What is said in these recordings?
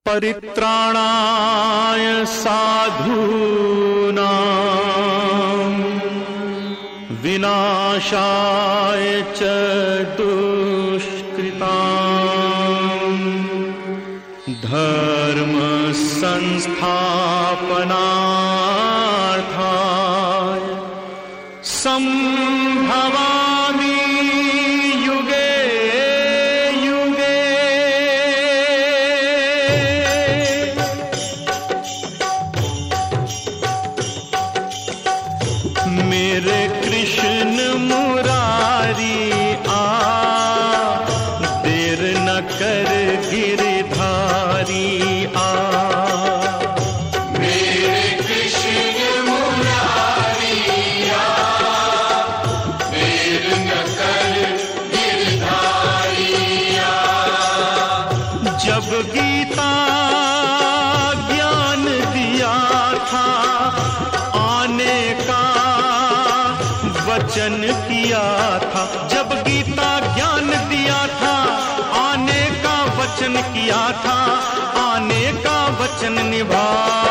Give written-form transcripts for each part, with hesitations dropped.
परित्राणाय साधूनां विनाशाय च दुष्कृतां धर्म संस्थापनार्थाय संभवामि युगे युगे। मेरे कृष्ण मुरारी आ, देर न कर गिरधारी आ। मेरे कृष्ण मुरारी आ, देर न कर गिरधारी आ। जब गीता ज्ञान दिया था आने का वचन किया था, जब गीता ज्ञान दिया था आने का वचन किया था, आने का वचन निभा।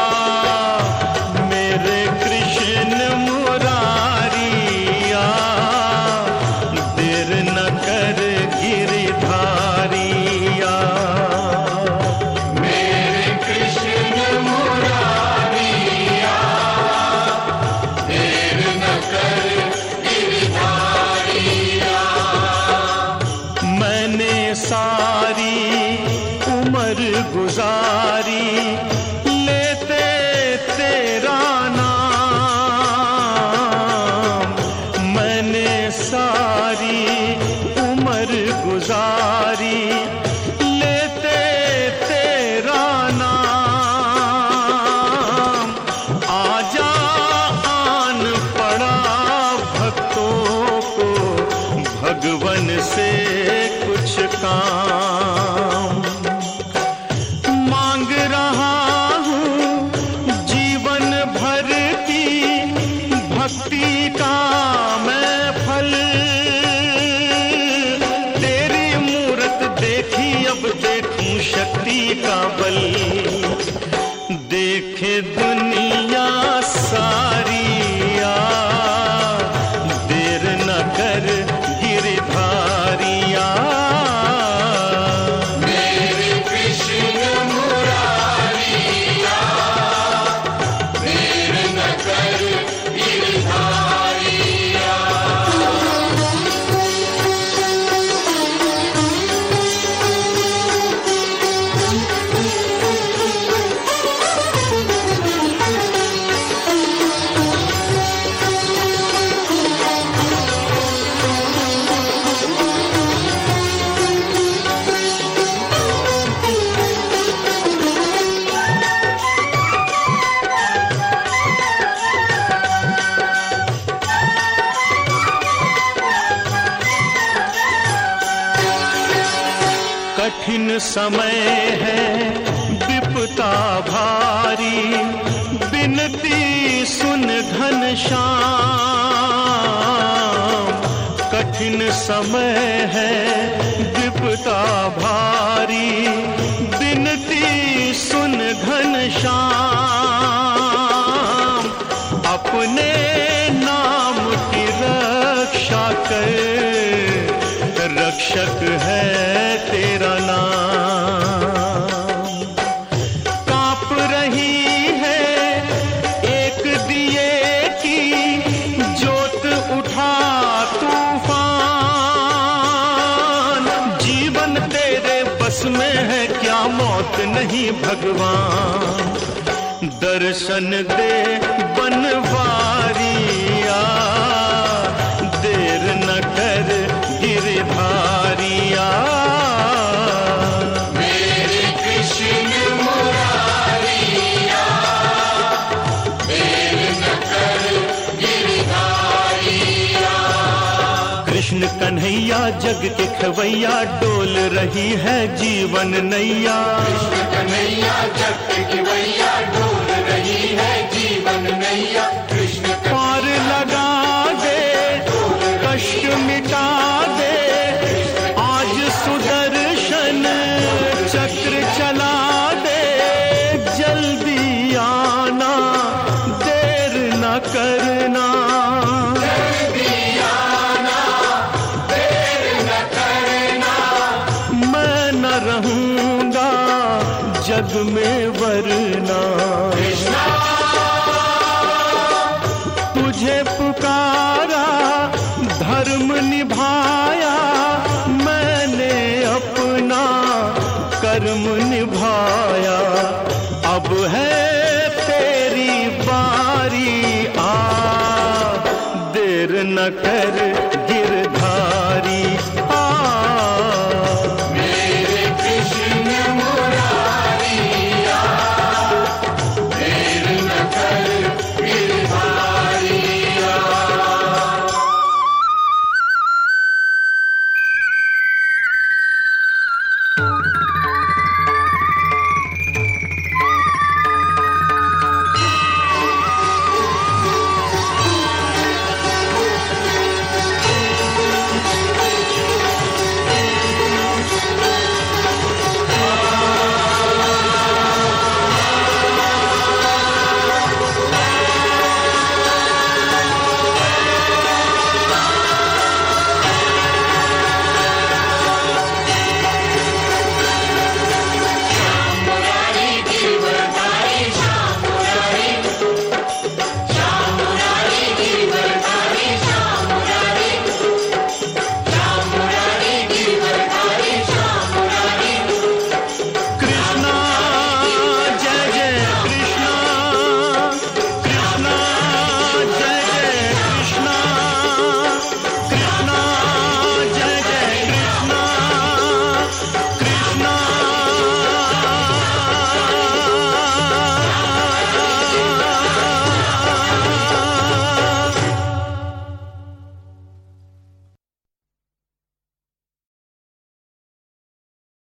मेरे कृष्ण मुरारिया देर न कर गिरधारिया। मेरे कृष्ण मुरारिया देर न कर गिरधारिया। मैंने सारी उम्र गुजारी लेते तेरा नाम, मैंने सारी उम्र गुजारी लेते तेरा नाम। आजा आन पड़ा भक्तों को भगवन से कुछ काम। मांग रहा हूँ जीवन भर की भक्ति का मैं फल। तेरी मूरत देखी अब देखूं शक्ति का बल। देखे दुनिया सारी आ, देर न कर गिरधारिया। मेरे कृष्ण मुरारिया देर न कर गिरधारिया। कठिन समय है विपता भारी, बिनती सुन घनश्याम। कठिन समय है विपता भारी, बिनती सुन घनश्याम। अपने नाम की रक्षा कर, रक्षक है तेरा नाम। कांप रही है एक दिए की जोत उठा तूफान। जीवन तेरे बस में है क्या मौत नहीं भगवान। दर्शन दे बनवारिया देर न कर गिरधारिया। मेरे कृष्ण मुरारिया देर न कर गिरधारिया। कृष्ण कन्हैया जग के खवैया डोल रही है जीवन नैया। कृष्ण कन्हैया जग के खवैया डोल रही है जीवन नैया। कृष्ण पार लगा दे कष्ट मिटा दे, आज सुदर्शन चक्र चला दे। जग में वरना। कृष्णा तुझे पुकारा धर्म निभाया, मैंने अपना कर्म निभाया। अब है तेरी बारी आ, देर न कर